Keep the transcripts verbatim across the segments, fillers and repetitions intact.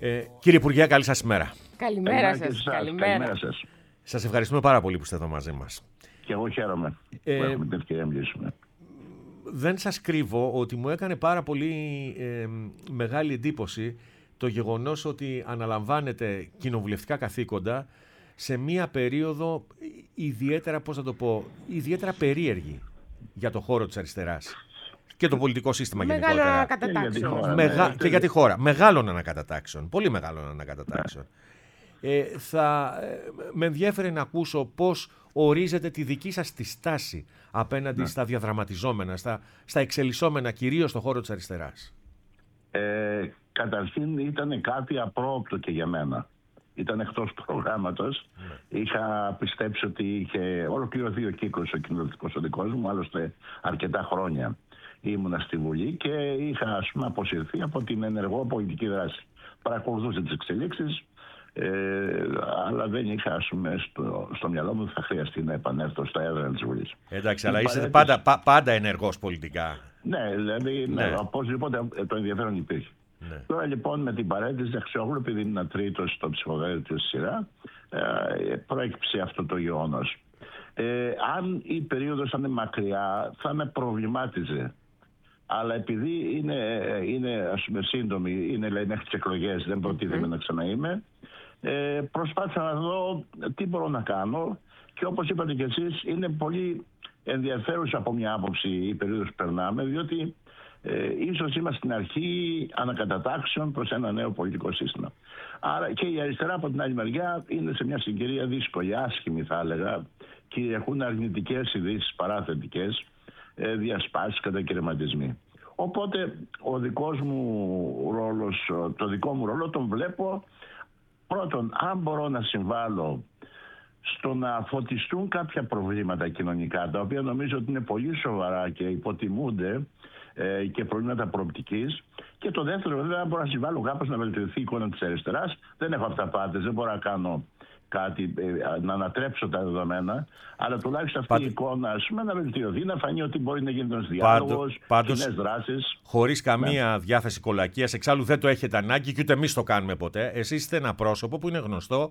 Ε, κύριε Υπουργέ, καλή σας ημέρα. Καλημέρα σας. Καλημέρα. Καλημέρα σας. Σας ευχαριστούμε πάρα πολύ που είστε εδώ μαζί μας. Και εγώ χαίρομαι ε, που έχουμε την ευκαιρία να μιλήσουμε. Δεν σας κρύβω ότι μου έκανε πάρα πολύ ε, μεγάλη εντύπωση το γεγονός ότι αναλαμβάνετε κοινοβουλευτικά καθήκοντα σε μία περίοδο ιδιαίτερα, πώς θα το πω, ιδιαίτερα περίεργη για το χώρο της αριστεράς και το πολιτικό σύστημα γενικότερα. Μεγάλων ανακατατάξεων. Μεγα... Και για τη χώρα. Μεγάλων ανακατατάξεων. Πολύ μεγάλων ανακατατάξεων. Ε, θα ε, με ενδιέφερε να ακούσω πώς ορίζετε τη δική σας τη στάση απέναντι ναι. στα διαδραματιζόμενα, στα, στα εξελισσόμενα, κυρίως στον χώρο της αριστεράς. Ε, καταρχήν ήταν κάτι απρόοπτο και για μένα. Ήταν εκτός προγράμματος. Ναι. Είχα πιστέψει ότι είχε ολοκληρωθεί ο κύκλος ο κοινοβουλευτικός ο δικός μου, άλλωστε αρκετά χρόνια ήμουνα στη Βουλή και είχα, ας πούμε, αποσυρθεί από την ενεργό πολιτική δράση. Παρακολουθούσε τις εξελίξεις, ε, αλλά δεν είχα, ας πούμε, στο, στο μυαλό μου ότι θα χρειαστεί να επανέλθω στα έδρα της Βουλής. Εντάξει, αλλά είστε πάντα, πα, πάντα ενεργός πολιτικά. Ναι, δηλαδή, ναι. Ναι, οπωσδήποτε το ενδιαφέρον υπήρχε. Ναι. Τώρα λοιπόν με την παρέτηση Αξιόγλου, επειδή είναι ένα τρίτο στο ψηφοδέλτιο στη σειρά, ε, προέκυψε αυτό το γεγονός. Ε, αν η περίοδος ήταν μακριά θα με προβλημάτιζε. Αλλά επειδή είναι, είναι ας πούμε, σύντομη, είναι λέει μέχρι τις εκλογές, δεν προτίθεμαι mm-hmm. να ξαναείμαι, ε, προσπάθησα να δω τι μπορώ να κάνω και όπως είπατε κι εσείς είναι πολύ ενδιαφέρουσα από μια άποψη η περίοδος που περνάμε, διότι ε, ίσως είμαστε στην αρχή ανακατατάξεων προς ένα νέο πολιτικό σύστημα. Άρα και η αριστερά από την άλλη μεριά είναι σε μια συγκυρία δύσκολη, άσχημη θα έλεγα, κυριαρχούν αρνητικές ειδήσεις, παράθετικές, διασπάσεις, κατακαιρματισμοί. Οπότε ο δικός μου ρόλος, το δικό μου ρόλο τον βλέπω πρώτον, αν μπορώ να συμβάλλω στο να φωτιστούν κάποια προβλήματα κοινωνικά, τα οποία νομίζω ότι είναι πολύ σοβαρά και υποτιμούνται ε, και προβλήματα προοπτικής. Και το δεύτερο, βέβαια, μπορώ να συμβάλλω κάπως να βελτιωθεί η εικόνα της αριστεράς. Δεν έχω αυταπάτες, δεν μπορώ να κάνω κάτι, να ανατρέψω τα δεδομένα, αλλά τουλάχιστον αυτή Πάντ... η εικόνα, ας πούμε, να βελτιωθεί, να φανεί ότι μπορεί να γίνει ένας διάλογος, κοινές δράσεις. Χωρίς καμία ναι. διάθεση κολακίας, εξάλλου δεν το έχετε ανάγκη και ούτε εμείς το κάνουμε ποτέ. Εσείς είστε ένα πρόσωπο που είναι γνωστό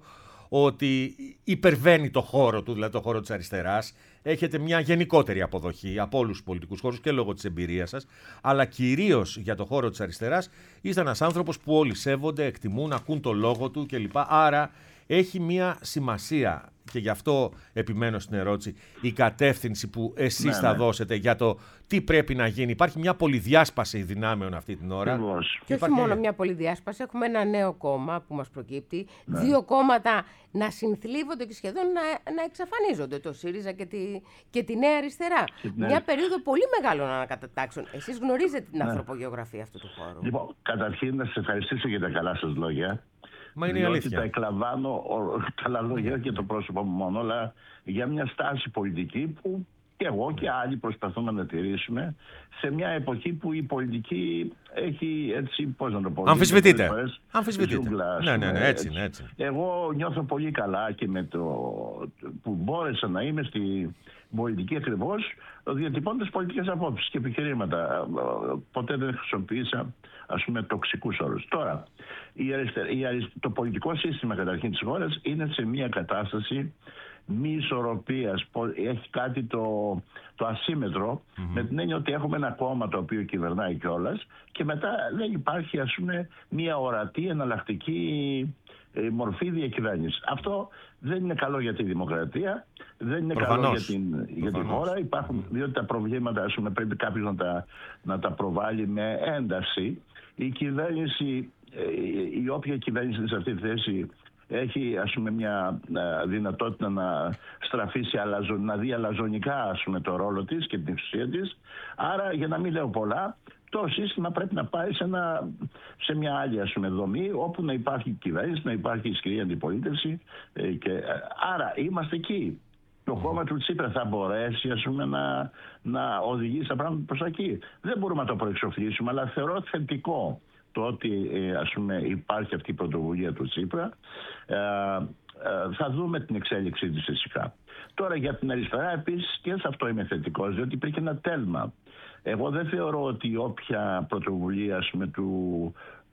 ότι υπερβαίνει το χώρο του, δηλαδή το χώρο της αριστεράς. Έχετε μια γενικότερη αποδοχή από όλους τους πολιτικούς χώρους και λόγω της εμπειρίας σας, αλλά κυρίως για το χώρο της αριστεράς είστε ένας άνθρωπος που όλοι σέβονται, εκτιμούν, ακούν το λόγο του κλπ. Άρα έχει μια σημασία και γι' αυτό επιμένω στην ερώτηση η κατεύθυνση που εσείς ναι, θα ναι. δώσετε για το τι πρέπει να γίνει. Υπάρχει μια πολυδιάσπαση δυνάμεων αυτή την ώρα. Ακριβώς. Και όχι μόνο μια πολυδιάσπαση, έχουμε ένα νέο κόμμα που μας προκύπτει, ναι. δύο κόμματα να συνθλίβονται και σχεδόν να, να εξαφανίζονται, το ΣΥΡΙΖΑ και τη, και τη Νέα Αριστερά. Ναι. Μια περίοδο πολύ μεγάλων ανακατατάξεων. Εσείς γνωρίζετε την ναι. ανθρωπογεωγραφία αυτού του χώρου. Λοιπόν, καταρχήν να σας ευχαριστήσω για τα καλά σας λόγια. Μα είναι η αλήθεια. Τα εκλαμβάνω καλά λόγια και το πρόσωπο μου μόνο, αλλά για μια στάση πολιτική που και εγώ και άλλοι προσπαθούμε να τηρήσουμε σε μια εποχή που η πολιτική έχει έτσι, πώς να το πω... Αμφισβητείτε. Αμφισβητείτε. Ναι, ναι, ναι, έτσι, έτσι. Εγώ νιώθω πολύ καλά και με το που μπόρεσα να είμαι στη πολιτική ακριβώς, διατυπώνοντας πολιτικές απόψεις και επιχειρήματα. Ποτέ δεν χρησιμοποίησα, ας πούμε, τοξικούς όρους. Τώρα, η αριστε... η αριστε... το πολιτικό σύστημα καταρχήν της χώρας είναι σε μια κατάσταση μη ισορροπίας. Έχει κάτι το, το ασύμετρο, mm-hmm. με την έννοια ότι έχουμε ένα κόμμα το οποίο κυβερνάει κιόλας και μετά δεν υπάρχει, ας πούμε, μια ορατή εναλλακτική ε, μορφή διακυβέρνησης. Αυτό δεν είναι καλό για τη δημοκρατία, δεν είναι Προφανώς. καλό για την, για την χώρα. Υπάρχουν, διότι τα προβλήματα, ας πούμε, πρέπει κάποιος να τα, να τα προβάλλει με ένταση. Η κυβέρνηση, ε, η όποια κυβέρνηση είναι σε αυτή τη θέση, έχει, ας πούμε, μια δυνατότητα να στραφεί σε αλαζο, να δει αλαζονικά, ας πούμε, το ρόλο της και την εξουσία της. Άρα, για να μην λέω πολλά, το σύστημα πρέπει να πάει σε, ένα, σε μια άλλη, ας πούμε, δομή, όπου να υπάρχει κυβέρνηση, να υπάρχει ισχυρή αντιπολίτευση. Ε, και, άρα, είμαστε εκεί. Το κόμμα του Τσίπρα θα μπορέσει, ας πούμε, να, να οδηγήσει τα πράγματα προς εκεί. Δεν μπορούμε να το προεξοφλήσουμε, αλλά θεωρώ θετικό το ότι, ε, ας πούμε, υπάρχει αυτή η πρωτοβουλία του Τσίπρα. Ε, ε, θα δούμε την εξέλιξή της φυσικά. Τώρα για την αριστερά επίσης και σε αυτό είμαι θετικός, διότι υπήρχε ένα τέλμα. Εγώ δεν θεωρώ ότι όποια πρωτοβουλία, ας πούμε, του,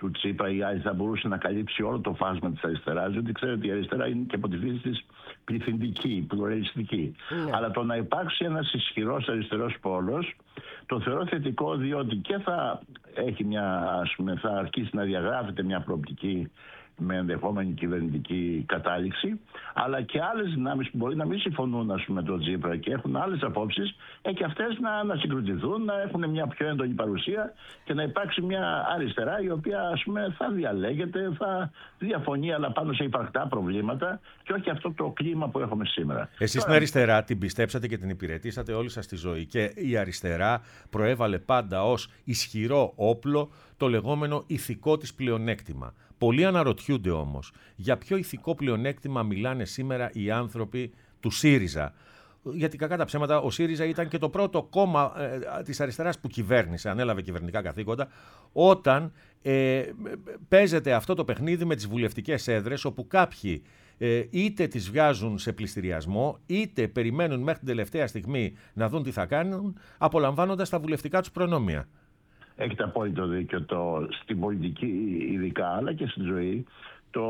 του Τσίπρα ή άλλοι θα μπορούσε να καλύψει όλο το φάσμα της αριστεράς, διότι ξέρετε η αριστερά είναι και από τη φύση της πληθυντική, πλουραλιστική. Yeah. Αλλά το να υπάρξει ένας ισχυρός αριστερός πόλος το θεωρώ θετικό, διότι και θα έχει μια, ας πούμε, θα αρχίσει να διαγράφεται μια προοπτική με ενδεχόμενη κυβερνητική κατάληξη, αλλά και άλλες δυνάμεις που μπορεί να μην συμφωνούν, ας πούμε, με τον Τσίπρα και έχουν άλλες απόψεις, ε, και αυτές να, να συγκροτηθούν, να έχουν μια πιο έντονη παρουσία και να υπάρξει μια αριστερά η οποία, ας πούμε, θα διαλέγεται, θα διαφωνεί, αλλά πάνω σε υπαρκτά προβλήματα και όχι αυτό το κλίμα που έχουμε σήμερα. Εσείς Τώρα... την αριστερά την πιστέψατε και την υπηρετήσατε όλη σας τη ζωή και η αριστερά προέβαλε πάντα ως ισχυρό όπλο το λεγόμενο ηθικό της πλεονέκτημα. Πολλοί αναρωτιούνται όμως για ποιο ηθικό πλεονέκτημα μιλάνε σήμερα οι άνθρωποι του ΣΥΡΙΖΑ. Γιατί κακά τα ψέματα ο ΣΥΡΙΖΑ ήταν και το πρώτο κόμμα ε, της αριστεράς που κυβέρνησε, ανέλαβε κυβερνητικά καθήκοντα, όταν ε, παίζεται αυτό το παιχνίδι με τις βουλευτικές έδρες, όπου κάποιοι ε, είτε τις βγάζουν σε πληστηριασμό, είτε περιμένουν μέχρι την τελευταία στιγμή να δουν τι θα κάνουν, απολαμβάνοντας τα βουλευτικά τους προνόμια. Έχετε απόλυτο δίκιο. Το, στην πολιτική ειδικά, αλλά και στη ζωή, το,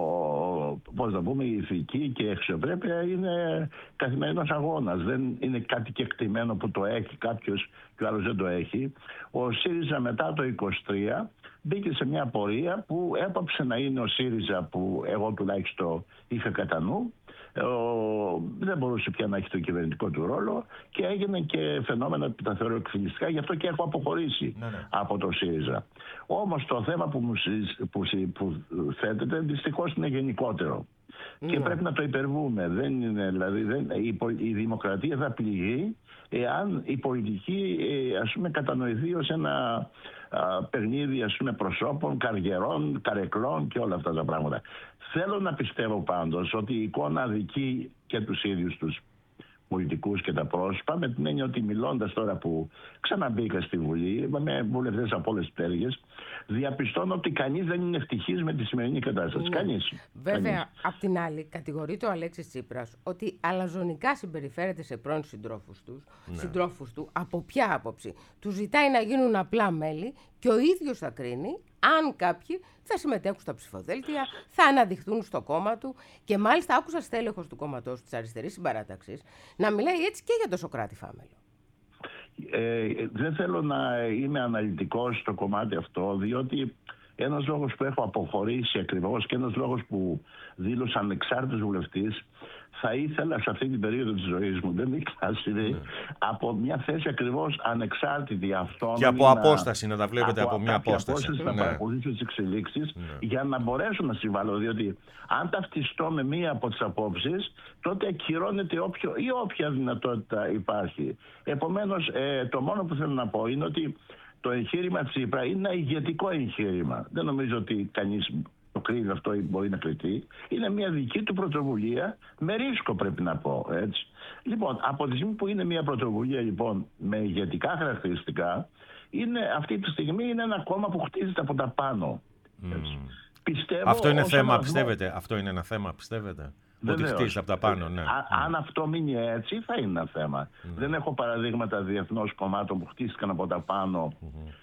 πώς να πούμε, η ηθική και η αξιοπρέπεια είναι καθημερινός αγώνας. Δεν είναι κάτι κεκτημένο που το έχει κάποιος και ο άλλος δεν το έχει. Ο ΣΥΡΙΖΑ μετά το είκοσι τρία μπήκε σε μια πορεία που έπαψε να είναι ο ΣΥΡΙΖΑ που εγώ τουλάχιστον είχα κατά νου. Ο, δεν μπορούσε πια να έχει το κυβερνητικό του ρόλο και έγινε και φαινόμενα που τα θεωρώ εκφυλιστικά, γι' αυτό και έχω αποχωρήσει ναι, ναι. από το ΣΥΡΙΖΑ. Όμως το θέμα που, μου, που, που θέτεται δυστυχώς είναι γενικότερο ναι. και πρέπει να το υπερβούμε. Δεν είναι, δηλαδή, δεν, η, η δημοκρατία θα πληγεί εάν η πολιτική ας πούμε, κατανοηθεί ως ένα α, παιχνίδι ας πούμε, προσώπων, καριερών, καρεκλών και όλα αυτά τα πράγματα. Θέλω να πιστεύω πάντως ότι η εικόνα αδικεί και τους ίδιους τους πολιτικούς και τα πρόσωπα, με την έννοια ότι μιλώντας τώρα που ξαναμπήκα στη Βουλή με βουλευτές από όλες τις πτέρυγες, διαπιστώνω ότι κανείς δεν είναι ευτυχής με τη σημερινή κατάσταση. Ναι. Κανείς. Βέβαια, κανείς. απ' την άλλη, κατηγορείται ο Αλέξης Τσίπρας ότι αλαζονικά συμπεριφέρεται σε πρώην συντρόφους του, ναι. συντρόφους του. Από ποια άποψη? Του ζητάει να γίνουν απλά μέλη και ο ίδιος θα κρίνει αν κάποιοι θα συμμετέχουν στα ψηφοδέλτια, θα αναδειχθούν στο κόμμα του. Και μάλιστα άκουσα στέλεχος του κόμματός της Αριστερής Συμπαράταξης να μιλάει έτσι και για το Σωκράτη Φάμελο. Ε, δεν θέλω να είμαι αναλυτικός στο κομμάτι αυτό, διότι ένας λόγος που έχω αποχωρήσει ακριβώς και ένας λόγος που δήλωσα ανεξάρτητος βουλευτής, θα ήθελα σε αυτή την περίοδο της ζωής μου, δεν είναι κλασική, ναι. από μια θέση ακριβώς ανεξάρτητη αυτόνομη. Και από να, απόσταση, να τα βλέπετε από, από μια απόσταση. απόσταση να ναι. παρακολουθήσω τις εξελίξεις ναι. για να μπορέσω να συμβάλλω. Διότι αν ταυτιστώ με μία από τις απόψεις, τότε ακυρώνεται όποιο, ή όποια δυνατότητα υπάρχει. Επομένως, ε, το μόνο που θέλω να πω είναι ότι το εγχείρημα Τσίπρα είναι ένα ηγετικό εγχείρημα. Δεν νομίζω ότι κανείς το κρίνει αυτό ή μπορεί να κριτεί. Είναι μια δική του πρωτοβουλία με ρίσκο, πρέπει να πω. Έτσι. Λοιπόν, από τη στιγμή που είναι μια πρωτοβουλία λοιπόν, με ηγετικά χαρακτηριστικά, είναι, αυτή τη στιγμή είναι ένα κόμμα που χτίζεται από τα πάνω. Έτσι. Mm. Πιστεύω, αυτό είναι θέμα, πιστεύετε. Αυτό είναι ένα θέμα, πιστεύετε. Ότι χτίζεται από τα πάνω, ναι. Α, αν αυτό μείνει έτσι, θα είναι ένα θέμα. Mm. Δεν έχω παραδείγματα διεθνώς κομμάτων που χτίστηκαν από τα πάνω. Mm-hmm.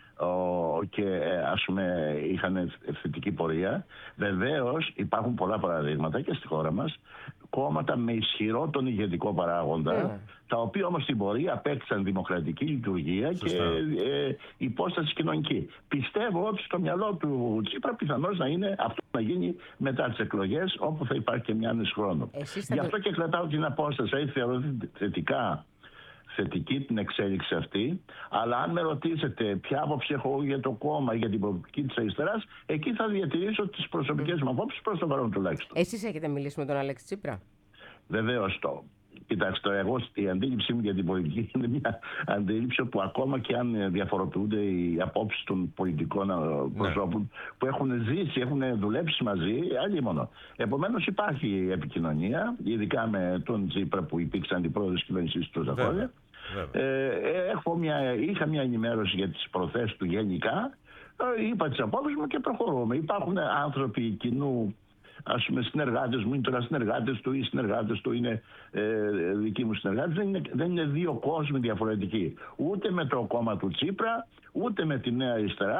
και ας πούμε είχαν θετική πορεία. Βεβαίως υπάρχουν πολλά παραδείγματα και στη χώρα μας κόμματα με ισχυρό τον ηγετικό παράγοντα yeah. τα οποία όμως στην πορεία απέκτησαν δημοκρατική λειτουργία Σωστά. και ε, υπόσταση κοινωνική. Πιστεύω ότι στο μυαλό του Τσίπρα πιθανώς να είναι αυτό να γίνει μετά τις εκλογές, όπου θα υπάρχει και μια άνεση χρόνου. Γι' αυτό και κρατάω την απόσταση. Θεωρώ θετικά θετική την εξέλιξη αυτή, αλλά αν με ρωτήσετε ποια άποψη έχω για το κόμμα ή για την προοπτική της αριστεράς, εκεί θα διατηρήσω τις προσωπικές μου απόψεις προς το παρόν τουλάχιστον. Εσείς έχετε μιλήσει με τον Αλέξη Τσίπρα? Βεβαίως το. Κοιτάξτε, εγώ η αντίληψή μου για την πολιτική είναι μια αντίληψη που ακόμα και αν διαφοροποιούνται οι απόψεις των πολιτικών προσώπων ναι. που έχουν ζήσει, έχουν δουλέψει μαζί, αλλήμονο. Επομένως υπάρχει επικοινωνία, ειδικά με τον Τσίπρα που υπήρξε αντιπρόεδρος της κυβέρνησης του Ζαχώρια. Ε, έχω μια, είχα μια ενημέρωση για τις προθέσεις του γενικά, ε, είπα τις απόψεις μου και προχωρούμε. Υπάρχουν άνθρωποι κοινού, ας πούμε συνεργάτες μου, είναι τώρα συνεργάτες του ή συνεργάτες του είναι ε, δικοί μου συνεργάτες. Δεν είναι, δεν είναι δύο κόσμοι διαφορετικοί. Ούτε με το κόμμα του Τσίπρα, ούτε με τη Νέα Αριστερά.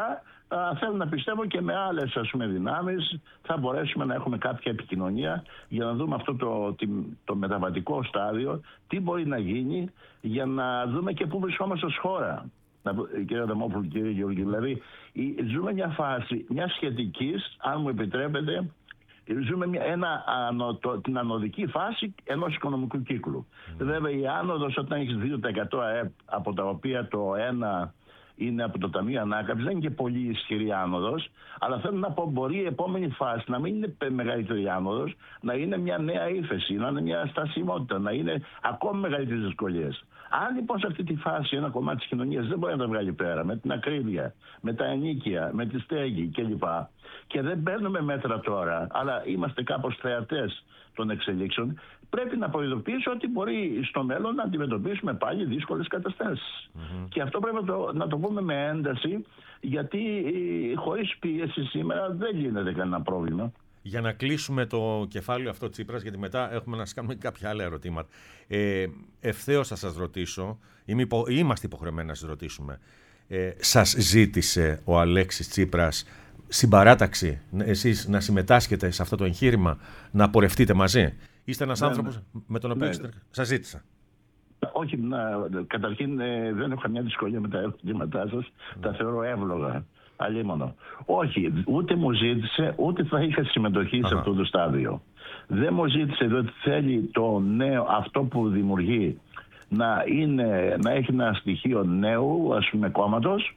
θέλω να πιστεύω και με άλλες, ας πούμε, δυνάμεις θα μπορέσουμε να έχουμε κάποια επικοινωνία για να δούμε αυτό το, το, το μεταβατικό στάδιο, τι μπορεί να γίνει για να δούμε και πού βρισκόμαστε ως χώρα. Κύριε Αδαμόπουλο, κύριε Γεωργίου, δηλαδή ζούμε μια φάση μια σχετικής, αν μου επιτρέπετε, ζούμε μια, ένα, ανω, το, την ανωδική φάση ενός οικονομικού κύκλου. Mm. Βέβαια η άνοδος, όταν έχεις δύο τοις εκατό ΑΕΠ, από τα οποία το ένα είναι από το Ταμείο Ανάκαμψης, δεν είναι και πολύ ισχυρή άνοδος, αλλά θέλω να πω, μπορεί η επόμενη φάση να μην είναι μεγαλύτερη άνοδος, να είναι μια νέα ύφεση, να είναι μια στασιμότητα, να είναι ακόμη μεγαλύτερες δυσκολίες. Αν λοιπόν σε αυτή τη φάση ένα κομμάτι της κοινωνίας δεν μπορεί να τα βγάλει πέρα, με την ακρίβεια, με τα ενίκια, με τη στέγη κλπ. Και δεν παίρνουμε μέτρα τώρα, αλλά είμαστε κάπως θεατές των εξελίξεων, πρέπει να προειδοποιήσω ότι μπορεί στο μέλλον να αντιμετωπίσουμε πάλι δύσκολες καταστάσεις. Mm-hmm. Και αυτό πρέπει να το, να το πούμε με ένταση, γιατί χωρίς πίεση σήμερα δεν γίνεται κανένα πρόβλημα. Για να κλείσουμε το κεφάλαιο αυτό Τσίπρας, γιατί μετά έχουμε να σας κάνουμε κάποια άλλα ερωτήματα. Ε, ευθέως θα σας ρωτήσω, υπο, είμαστε υποχρεωμένοι να σας ρωτήσουμε, ε, σας ζήτησε ο Αλέξης Τσίπρας συμπαράταξη, εσείς να συμμετάσχετε σε αυτό το εγχείρημα, να πορευτείτε μαζί? Είστε ένας ναι, άνθρωπος ναι. με τον οποίο ναι. σας ζήτησα. Όχι, να, καταρχήν ε, δεν έχω καμιά δυσκολία με τα ερωτήματά σας, mm. τα θεωρώ εύλογα. Αλίμονο. Όχι, ούτε μου ζήτησε, ούτε θα είχα συμμετοχή Αχα. σε αυτό το στάδιο. Δεν μου ζήτησε διότι θέλει το νέο, αυτό που δημιουργεί, να, είναι, να έχει ένα στοιχείο νέου, ας πούμε, κόμματος.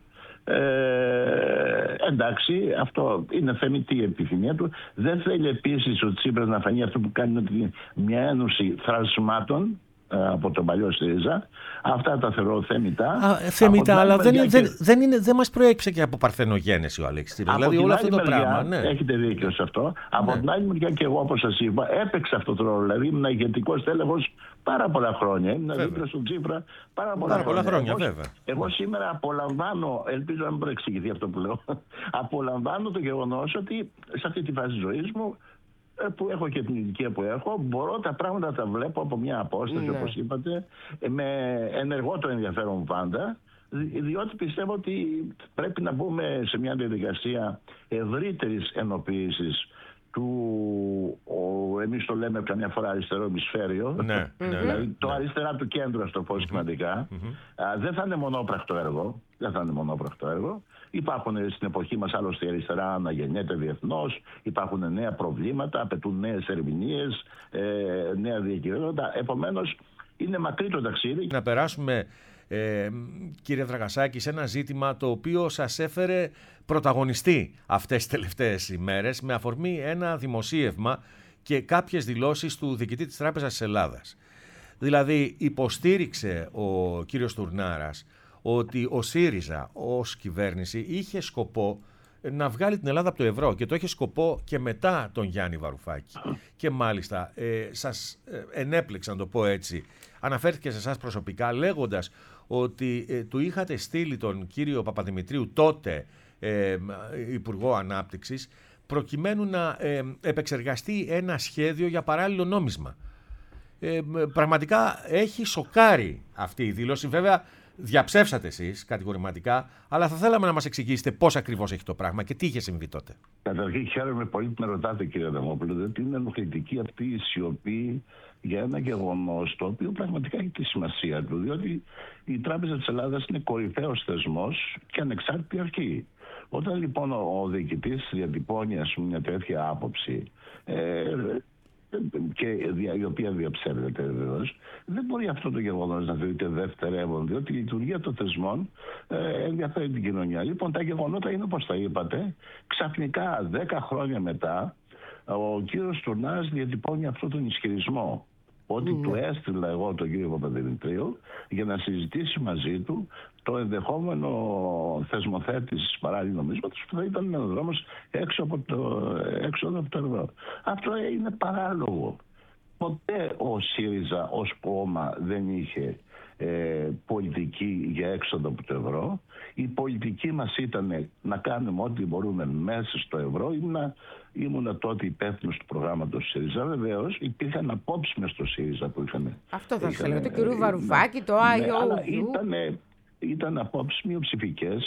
Ε, εντάξει, αυτό είναι θεμιτή η επιθυμία του. Δεν θέλει επίσης ο Τσίπρας να φανεί αυτό που κάνει με μια ένωση θρασμάτων από τον παλιό ΣΥΡΙΖΑ. Αυτά τα θεωρώ θέμητα. Α, θέμητα, αλλά δεν, και... δεν, δεν, είναι, δεν μας προέκυψε και από παρθενογένεση ο Αλέξης Τσίπρας. Δηλαδή όλο αυτό το μεριά, πράγμα. Ναι. Έχετε δίκιο σε αυτό. Ναι. Από την άλλη μεριά και εγώ, όπως σας είπα, έπαιξα αυτό το ρόλο. Δηλαδή ήμουν ηγετικός τέλεχος πάρα πολλά χρόνια. Ήμουν δίπλα στον Τσίπρα πάρα πολλά πάρα χρόνια. χρόνια εγώ, βέβαια. εγώ σήμερα απολαμβάνω, ελπίζω να μην προεξηγηθεί αυτό που λέω, απολαμβάνω το γεγονός ότι σε αυτή τη φάση ζωής μου, που έχω και την ηλικία που έχω, μπορώ τα πράγματα να τα βλέπω από μια απόσταση, ναι. όπως είπατε, με ενεργό το ενδιαφέρον μου πάντα, διότι πιστεύω ότι πρέπει να μπούμε σε μια διαδικασία ευρύτερης ενοποίησης του, ο, εμείς το λέμε καμιά φορά αριστερό ημισφαίριο, ναι, ναι, δηλαδή ναι, το ναι. αριστερά του κέντρου, ας το πω σχηματικά. Mm-hmm. Α, δεν θα είναι μονόπρακτο έργο, δεν θα είναι μονόπρακτο έργο. Υπάρχουν στην εποχή μας άλλωστε η αριστερά αναγεννιέται διεθνώς, υπάρχουν νέα προβλήματα, απαιτούν νέες ερμηνείες, ε, νέα διακυβέρνητα. Επομένως είναι μακρύ το ταξίδι. Να περάσουμε, ε, κύριε Δραγασάκη, σε ένα ζήτημα το οποίο σας έφερε πρωταγωνιστή αυτές τις τελευταίες ημέρες, με αφορμή ένα δημοσίευμα και κάποιες δηλώσεις του διοικητή της Τράπεζας της Ελλάδας. Δηλαδή υποστήριξε ο κύριος Τουρνάρας ότι ο ΣΥΡΙΖΑ ως κυβέρνηση είχε σκοπό να βγάλει την Ελλάδα από το ευρώ και το είχε σκοπό και μετά τον Γιάννη Βαρουφάκη. Και μάλιστα ε, σας ε, ενέπλεξε, να το πω έτσι, αναφέρθηκε σε εσάς προσωπικά λέγοντας ότι ε, του είχατε στείλει τον κύριο Παπαδημητρίου, τότε ε, Υπουργό Ανάπτυξης, προκειμένου να ε, επεξεργαστεί ένα σχέδιο για παράλληλο νόμισμα. Ε, πραγματικά έχει σοκάρει αυτή η δήλωση. Βέβαια διαψεύσατε εσείς κατηγορηματικά, αλλά θα θέλαμε να μας εξηγήσετε πώς ακριβώς έχει το πράγμα και τι είχε συμβεί τότε. Καταρχήν χαίρομαι πολύ που με ρωτάτε, κύριε Αδαμόπουλο, διότι είναι ενοχλητική αυτή η σιωπή για ένα γεγονός το οποίο πραγματικά έχει τη σημασία του, διότι η Τράπεζα της Ελλάδας είναι κορυφαίος θεσμός και ανεξάρτητη αρχή. Όταν λοιπόν ο διοικητής διατυπώνει, ας πούμε, μια τέτοια άποψη, ε, και η οποία διαψεύδεται βεβαίως, δεν μπορεί αυτό το γεγονός να θεωρείται δευτερεύον, διότι η λειτουργία των θεσμών ε, ενδιαφέρει την κοινωνία. Λοιπόν, τα γεγονότα είναι όπως τα είπατε. Ξαφνικά, δέκα χρόνια μετά, ο κύριος Τουρνάρας διατυπώνει αυτόν τον ισχυρισμό ότι mm. του έστειλα εγώ τον κύριο Παπαδημητρίου για να συζητήσει μαζί του το ενδεχόμενο θεσμοθέτηση παράλληλου νομίσματος που θα ήταν ο δρόμος έξω από το, έξω από το ευρώ. Αυτό είναι παράλογο. Ποτέ ο ΣΥΡΙΖΑ ως κόμμα δεν είχε ε, πολιτική για έξοδο από το ευρώ. Η πολιτική μας ήταν να κάνουμε ό,τι μπορούμε μέσα στο ευρώ. Ήμουνα, ήμουνα τότε υπεύθυνος του προγράμματος ΣΥΡΙΖΑ. Βεβαίως υπήρχαν απόψεις μες στο ΣΥΡΙΖΑ που είχαν. Αυτό θα σας έλεγα, το κύριο Βαρουφάκη, το Άγιο. Ναι, αλλά ήταν, ήταν απόψεις μειοψηφικές.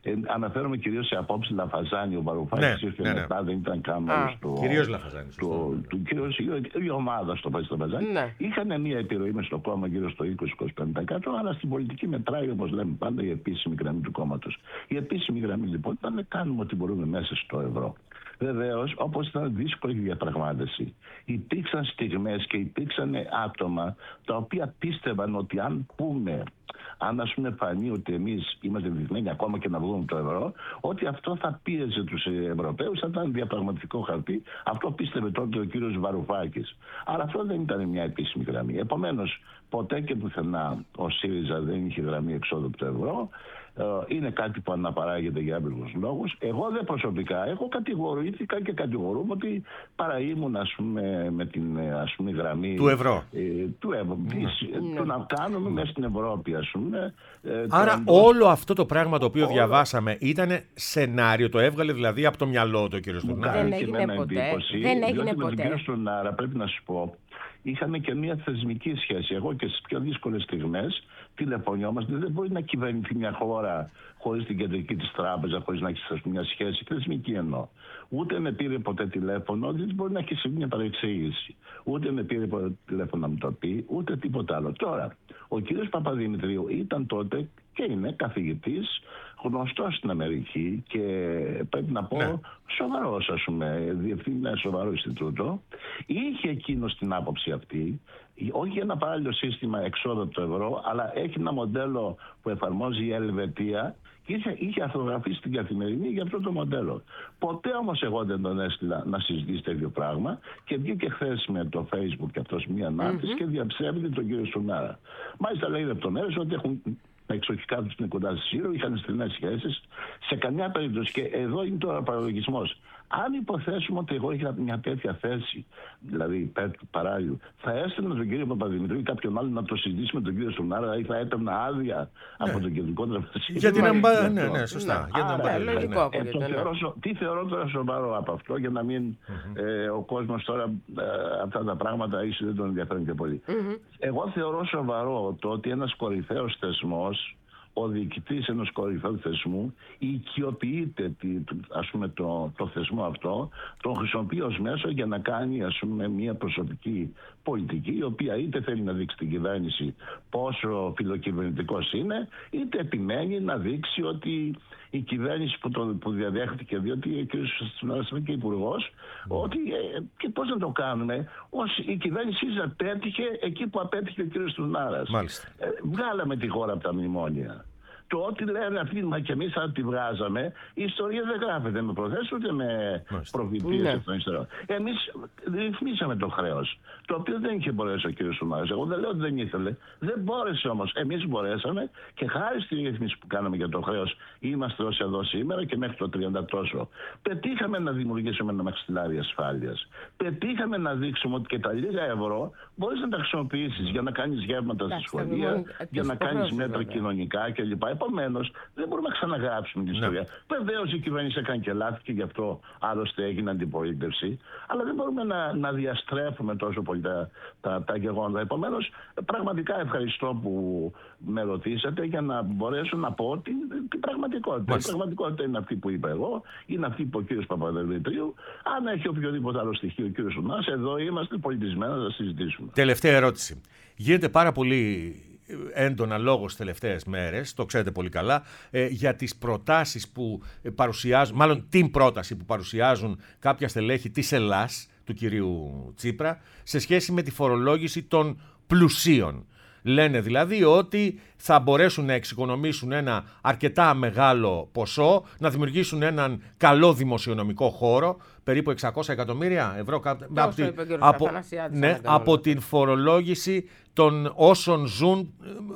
Ε, αναφέρομαι κυρίως σε απόψεις Λαφαζάνη. Ο Βαρουφάκης ήρθε ναι, ναι, μετά, δεν ήταν καν μέλος του. Κυρίως Λαφαζάνη. Του, του, κυρίως, η ομάδα στο Πάση Λαφαζάνη. Ναι. Είχαν μια επιρροή μες στο κόμμα γύρω στο είκοσι με είκοσι πέντε τοις εκατό, αλλά στην πολιτική μετράει, όπως λέμε πάντα, η επίσημη γραμμή του κόμματος. Η επίσημη γραμμή λοιπόν ήταν να κάνουμε ό,τι μπορούμε μέσα στο ευρώ. Βεβαίως, όπως ήταν δύσκολη η διαπραγμάτευση, υπήρξαν στιγμές και υπήρξαν άτομα τα οποία πίστευαν ότι αν πούμε, αν ας πούμε φανεί ότι εμείς είμαστε δυσμένοι ακόμα και να βγούμε το ευρώ, ότι αυτό θα πίεζε τους Ευρωπαίους, θα ήταν διαπραγματικό χαρτί. Αυτό πίστευε τότε ο κύριος Βαρουφάκης. Αλλά αυτό δεν ήταν μια επίσημη γραμμή. Επομένως, ποτέ και πουθενά ο ΣΥΡΙΖΑ δεν είχε γραμμή εξόδου από το ευρώ. Είναι κάτι που αναπαράγεται για άπειρους λόγους. Εγώ δεν προσωπικά, εγώ κατηγορήθηκα και κατηγορούμαι ότι παραήμουν ας πούμε, με την ας πούμε, γραμμή του ευρώ. Ε, του ευρώ. Mm. Το να κάνουμε mm. μέσα στην Ευρώπη, ας πούμε. Ε, Άρα εντός... όλο αυτό το πράγμα το οποίο όλο... διαβάσαμε ήταν σενάριο, το έβγαλε δηλαδή από το μυαλό του κ. Στουρνάρα. Δεν έγινε ποτέ. Εντύπωση, δεν έγινε ποτέ. Με τον κ. Στουρνάρα πρέπει να σου πω. Είχαμε και μια θεσμική σχέση. Εγώ και στις πιο δύσκολες στιγμές τηλεφωνιόμαστε. Δεν μπορεί να κυβερνηθεί μια χώρα χωρίς την κεντρική της τράπεζα, χωρίς να έχει μια σχέση θεσμική εννοώ. Ούτε με πήρε ποτέ τηλέφωνο, δεν μπορεί να έχει συμβεί μια παρεξήγηση. Ούτε με πήρε ποτέ τηλέφωνο να μου το πει, ούτε τίποτα άλλο. Τώρα, ο κύριος Παπαδημητρίου ήταν τότε και είναι καθηγητής, γνωστός στην Αμερική και πρέπει να πω ναι. σοβαρός, ας πούμε, διευθύνει ένα σοβαρό Ινστιτούτο. Είχε εκείνο την άποψη αυτή, όχι ένα παράλληλο σύστημα εξόδου από το ευρώ, αλλά έχει ένα μοντέλο που εφαρμόζει η Ελβετία και είχε, είχε αρθρογραφήσει στην Καθημερινή για αυτό το μοντέλο. Ποτέ όμως εγώ δεν τον έστειλα να συζητήσει τέτοιο πράγμα και βγήκε χθες με το Facebook και αυτός μία ανάρτηση mm-hmm. και διαψεύδει τον κύριο Στουρνάρα. Μάλιστα λέει λεπτομέρειες ότι έχουν τα εξοχικά του είναι κοντά στη Σύρο, είχαν στενές σχέσεις. Σε καμιά περίπτωση, και εδώ είναι τώρα ο παραλογισμός. Αν υποθέσουμε ότι εγώ είχα μια τέτοια θέση, δηλαδή υπέρ του παράλληλου, θα έστελνα τον κύριο Παπαδημητρίου ή κάποιον άλλον να το συζητήσει με τον κύριο Στουρνάρα ή θα έπαιρνα άδεια ναι. από τον κεντρικό τραπεζικό. Γιατί να μπα... Ναι, ναι, σωστά. Ναι. Άρα, να λογικό, ναι. ε, θεωρώ, τι θεωρώ τώρα σοβαρό από αυτό, για να μην mm-hmm. ε, ο κόσμος τώρα ε, αυτά τα πράγματα ίσως δεν τον ενδιαφέρουν και πολύ. Mm-hmm. Εγώ θεωρώ σοβαρό το ότι ένας κορυφαίος θεσμός, ο διοικητής ενός κορυφαίου θεσμού οικειοποιείται ας πούμε, το, το θεσμό αυτό, τον χρησιμοποιεί ως μέσο για να κάνει ας πούμε, μια προσωπική πολιτική, η οποία είτε θέλει να δείξει την κυβέρνηση πόσο φιλοκυβερνητικός είναι, είτε επιμένει να δείξει ότι η κυβέρνηση που, το, που διαδέχτηκε, διότι ο κ. Στουρνάρας είναι και υπουργός, mm. ότι ε, και πώς να το κάνουμε, ως η κυβέρνηση απέτυχε εκεί που απέτυχε ο κ. Στουρνάρας. Ε, βγάλαμε τη χώρα από τα μνημόνια. Το ότι λένε αυτοί μα και εμείς θα τη βγάζαμε, η ιστορία δεν γράφεται με προθέσεις ούτε με προφητείες εκ των υστέρων. Εμείς ρυθμίσαμε το χρέος, το οποίο δεν είχε μπορέσει ο κ. Στουρνάρας. Εγώ δεν λέω ότι δεν ήθελε, δεν μπόρεσε όμως. Εμείς μπορέσαμε και χάρη στη ρύθμιση που κάναμε για το χρέος είμαστε ως εδώ σήμερα και μέχρι το τριάντα τόσο. Πετύχαμε να δημιουργήσουμε ένα μαξιλάρι ασφάλειας. Πετύχαμε να δείξουμε ότι και τα λίγα ευρώ μπορείς να τα χρησιμοποιήσεις για να κάνεις γεύματα στη σχολεία, για να κάνεις μέτρα κοινωνικά κλπ. Επομένως, δεν μπορούμε να ξαναγράψουμε την ιστορία. Ναι. Βεβαίως η κυβέρνηση έκανε και λάθη και γι' αυτό άλλωστε έγινε αντιπολίτευση. Αλλά δεν μπορούμε να, να διαστρέφουμε τόσο πολύ τα, τα, τα γεγονότα. Επομένως, πραγματικά ευχαριστώ που με ρωτήσατε για να μπορέσω να πω την, την πραγματικότητα. Μάλιστα. Η πραγματικότητα είναι αυτή που είπα εγώ, είναι αυτή που είπε ο κ. Παπαδημητρίου. Αν έχει οποιοδήποτε άλλο στοιχείο ο κ. Στουρνάρας, εδώ είμαστε πολιτισμένοι να τα συζητήσουμε. Τελευταία ερώτηση. Γίνεται πάρα πολύ έντονα λόγος τις τελευταίες μέρες, το ξέρετε πολύ καλά, ε, για τις προτάσεις που παρουσιάζουν, μάλλον την πρόταση που παρουσιάζουν κάποια στελέχη της Ελλάς, του κυρίου Τσίπρα, σε σχέση με τη φορολόγηση των πλουσίων. Λένε δηλαδή ότι θα μπορέσουν να εξοικονομήσουν ένα αρκετά μεγάλο ποσό, να δημιουργήσουν έναν καλό δημοσιονομικό χώρο, περίπου εξακόσια εκατομμύρια ευρώ, από, τη, από, ναι, από την φορολόγηση των όσων ζουν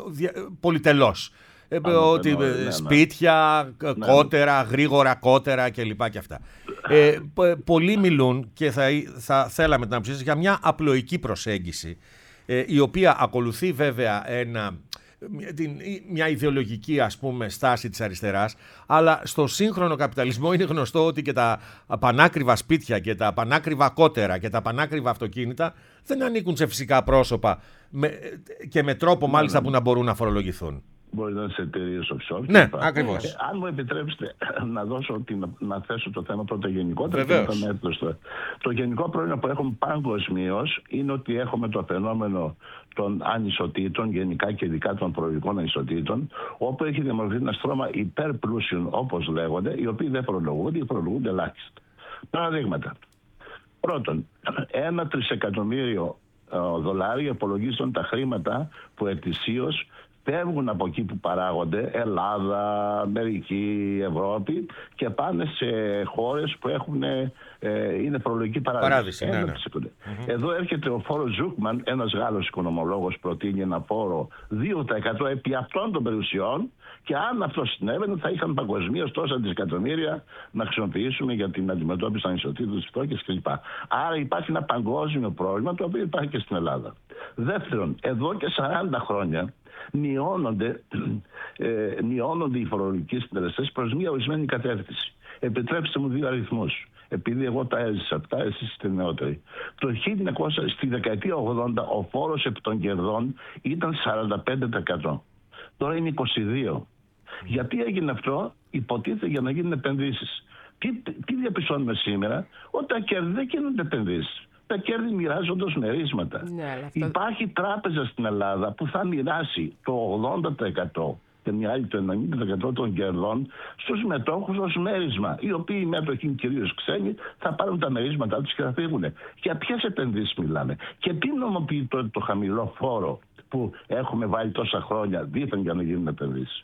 πολυτελώς. Πάμε, ότι ναι, ναι. σπίτια, ναι. κότερα, γρήγορα κότερα κλπ. Και αυτά. ε, πολλοί μιλούν και θα, θα θέλαμε την άποψή σας για μια απλοϊκή προσέγγιση, η οποία ακολουθεί βέβαια ένα, μια ιδεολογική ας πούμε στάση της αριστεράς, αλλά στο σύγχρονο καπιταλισμό είναι γνωστό ότι και τα πανάκριβα σπίτια και τα πανάκριβα κότερα και τα πανάκριβα αυτοκίνητα δεν ανήκουν σε φυσικά πρόσωπα με, και με τρόπο μάλιστα που να μπορούν να φορολογηθούν. μπορεί να είναι σε εταιρείες offshore. Ναι, ακριβώς. Ε, αν μου επιτρέψετε να, δώσω την, να θέσω το θέμα πρώτα γενικότερα και μετά να έρθω στο... Το γενικό πρόβλημα που έχουμε παγκοσμίως είναι ότι έχουμε το φαινόμενο των ανισοτήτων, γενικά και ειδικά των προοδικών ανισοτήτων, όπου έχει δημιουργηθεί ένα στρώμα υπερπλούσιων, όπως λέγονται, οι οποίοι δεν φορολογούνται ή φορολογούνται ελάχιστα. Παραδείγματα. Πρώτον, ένα τρισεκατομμύριο δολάρια υπολογίζονται τα χρήματα που ετησίως φεύγουν από εκεί που παράγονται, Ελλάδα, Αμερική, Ευρώπη, και πάνε σε χώρες που έχουν, ε, είναι φορολογική παράδειση. Παράδειση, ναι, ναι. Mm-hmm. Εδώ έρχεται ο φόρος Ζούκμαν, ένας Γάλλος οικονομολόγος, προτείνει ένα φόρο δύο τοις εκατό επί αυτών των περιουσιών, και αν αυτό συνέβαινε θα είχαν παγκοσμίως τόσα δισεκατομμύρια να χρησιμοποιήσουμε για την αντιμετώπιση των ανισοτήτων, της φτώχειας κλπ. Άρα υπάρχει ένα παγκόσμιο πρόβλημα, το οποίο υπάρχει και στην Ελλάδα. Δεύτερον, εδώ και σαράντα χρόνια μειώνονται, ε, μειώνονται οι φορολογικοί συντελεστές προς μια ορισμένη κατεύθυνση. Επιτρέψτε μου δύο αριθμούς, επειδή εγώ τα έζησα αυτά, εσείς είστε νεότεροι. Το χίλια εννιακόσια, στη δεκαετία ογδόντα ο φόρος επί των κερδών ήταν σαράντα πέντε τοις εκατό. Τώρα είναι είκοσι δύο τοις εκατό. Γιατί έγινε αυτό? Υποτίθεται για να γίνουν επενδύσεις. Τι, τι διαπιστώνουμε σήμερα? Ότι τα κέρδη δεν γίνονται επενδύσεις. Τα κέρδη μοιράζονται ως μερίσματα. Ναι, αυτό... Υπάρχει τράπεζα στην Ελλάδα που θα μοιράσει το ογδόντα τοις εκατό και μια άλλη το ενενήντα τοις εκατό των κερδών στους μετόχους ως μέρισμα. Οι οποίοι μέτοχοι, κυρίως ξένοι, θα πάρουν τα μερίσματά τους και θα φύγουν. Για ποιες επενδύσεις μιλάμε? Και τι νομοποιεί το, το χαμηλό φόρο που έχουμε βάλει τόσα χρόνια δίθεν για να γίνουν επενδύσεις?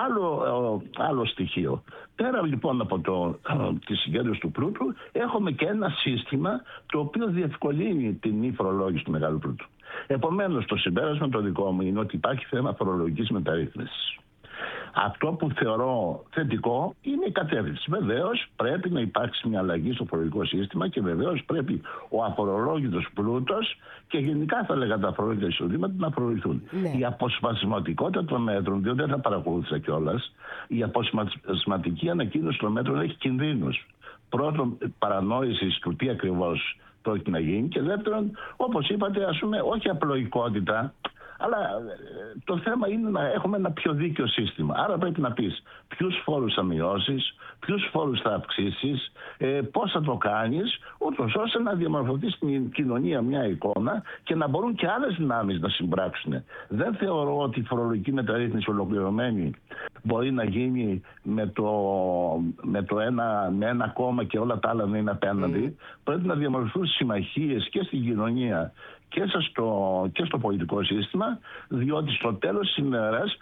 Άλλο, άλλο στοιχείο. Πέρα λοιπόν από το, τη συγκέντρωση του πλούτου, έχουμε και ένα σύστημα το οποίο διευκολύνει την μη φορολόγηση του μεγάλου πλούτου. Επομένως, το συμπέρασμα το δικό μου είναι ότι υπάρχει θέμα φορολογικής μεταρρύθμισης. Αυτό που θεωρώ θετικό είναι η κατεύθυνση. Βεβαίως πρέπει να υπάρξει μια αλλαγή στο φορολογικό σύστημα και βεβαίως πρέπει ο αφορολόγητος πλούτος και γενικά θα λέγα τα φορολογικά εισοδήματα να φορολογηθούν. Ναι. Η αποσπασματικότητα των μέτρων, διότι δεν τα παρακολούθησα κιόλας, η αποσπασματική ανακοίνωση των μέτρων έχει κινδύνους. Πρώτον, παρανόηση του τι ακριβώς πρόκειται να γίνει, και δεύτερον, όπως είπατε, ας πούμε, όχι απλοϊκότητα, αλλά το θέμα είναι να έχουμε ένα πιο δίκαιο σύστημα. Άρα πρέπει να πεις ποιους φόρους θα μειώσεις, ποιους φόρους θα αυξήσεις, ε, πώς θα το κάνεις, ούτως ώστε να διαμορφωθεί στην κοινωνία μια εικόνα και να μπορούν και άλλες δυνάμεις να συμπράξουν. Δεν θεωρώ ότι η φορολογική μεταρρύθμιση ολοκληρωμένη μπορεί να γίνει με το, με το ένα, με ένα κόμμα και όλα τα άλλα να είναι απέναντι. Mm. Πρέπει να διαμορφωθούν συμμαχίες και στην κοινωνία και στο, και στο πολιτικό σύστημα, διότι στο τέλος της ημέρας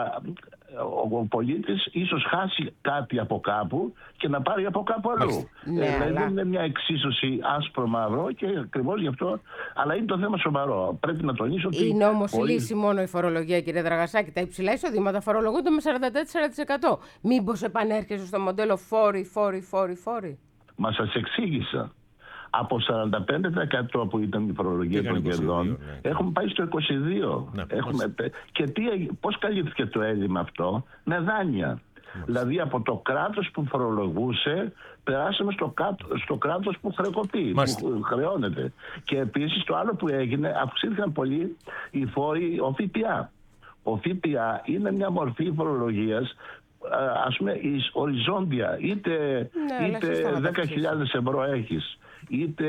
ο, ο πολίτης ίσως χάσει κάτι από κάπου και να πάρει από κάπου αλλού. Ναι, ε, αλλά... Δεν είναι μια εξίσωση άσπρο-μαύρο, και ακριβώς γι' αυτό, αλλά είναι το θέμα σοβαρό. Πρέπει να τονίσω ότι... Είναι όμως πολύ... λύση μόνο η φορολογία, κύριε Δραγασάκη? Τα υψηλά εισοδήματα φορολογούνται με σαράντα τέσσερα τοις εκατό. Μήπως επανέρχεσαι στο μοντέλο φόροι, φόροι, φόροι, φόροι? Μα σας εξήγησα. Από σαράντα πέντε τοις εκατό που ήταν η φορολογία των κερδών, ναι, έχουμε πάει στο είκοσι δύο τοις εκατό. Ναι, έχουμε... Και τι, πώς καλύφθηκε το έλλειμμα αυτό? Με δάνεια. Μάλιστα. Δηλαδή από το κράτος που φορολογούσε περάσαμε στο, κάτω, στο κράτος που χρεοκοπεί, που χρεώνεται. Και επίσης το άλλο που έγινε, αυξήθηκαν πολύ οι φόροι, ο ΦΠΑ. Ο ΦΠΑ είναι μια μορφή φορολογίας, ας πούμε, οριζόντια. Είτε, ναι, είτε δέκα χιλιάδες ευρώ έχεις, είτε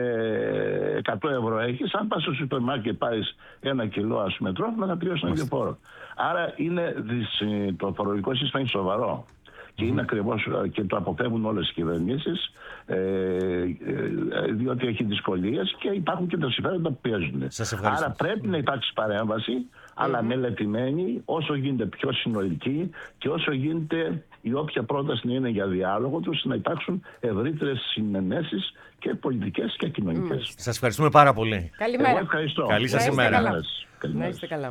εκατό ευρώ έχεις, αν πας στο σούπερ μάρκετ και πάρεις ένα κιλό, ας πούμε, τρόφιμα, θα πληρώσεις ένα φόρο. Άρα είναι, το φορολογικό σύστημα είναι σοβαρό. Και είναι ακριβώς, και το αποφεύγουν όλες οι κυβερνήσεις, ε, ε, διότι έχει δυσκολίες και υπάρχουν και τα συμφέροντα που πιέζουν. Άρα πρέπει να υπάρξει παρέμβαση, mm-hmm. αλλά μελετημένη, όσο γίνεται πιο συνολική, και όσο γίνεται η όποια πρόταση είναι για διάλογο τους, να υπάρξουν ευρύτερες συνενέσεις και πολιτικές και κοινωνικές. Mm. Σας ευχαριστούμε πάρα πολύ. Καλημέρα. Εγώ ευχαριστώ. Καλή σας ημέρα. Να είστε καλά.